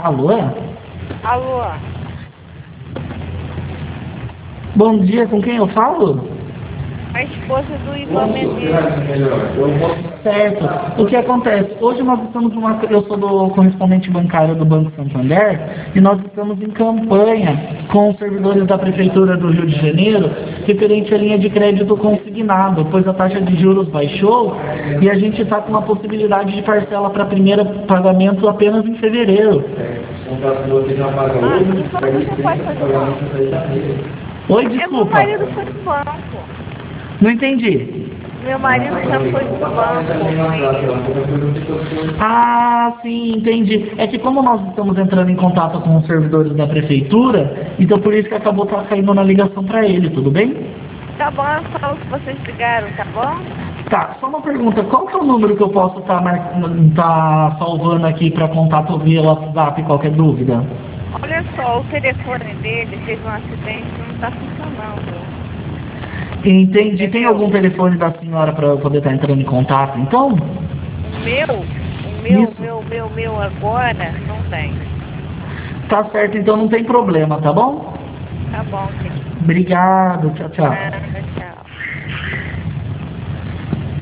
Alô? Alô? Bom dia, com quem eu falo? A esposa do Ivan Medeiros. Certo. O que acontece? Hoje nós estamos eu sou do correspondente bancário do Banco Santander e nós estamos em campanha com os servidores da Prefeitura do Rio de Janeiro referente à linha de crédito consignado, pois a taxa de juros baixou e a gente está com uma possibilidade de parcela para primeiro pagamento apenas em fevereiro. Então você pode fazer não. Oi, Meu desculpa. marido foi do banco. Não entendi. Meu marido já foi do banco. Ah, sim, entendi. É que como nós estamos entrando em contato com os servidores da prefeitura, então por isso que acabou caindo na ligação para ele, tudo bem? Tá bom, eu falo que vocês ligaram, tá bom? Tá, só uma pergunta, qual que é o número que eu posso estar salvando aqui para contato via WhatsApp, qualquer dúvida? Olha só, o telefone dele teve um acidente e não tá funcionando. Entendi. Tem algum telefone da senhora para eu poder estar entrando em contato, então? O meu agora não tem. Tá certo, então não tem problema, tá bom? Tá bom, querido. Obrigado, tchau, tchau. Nada, tchau.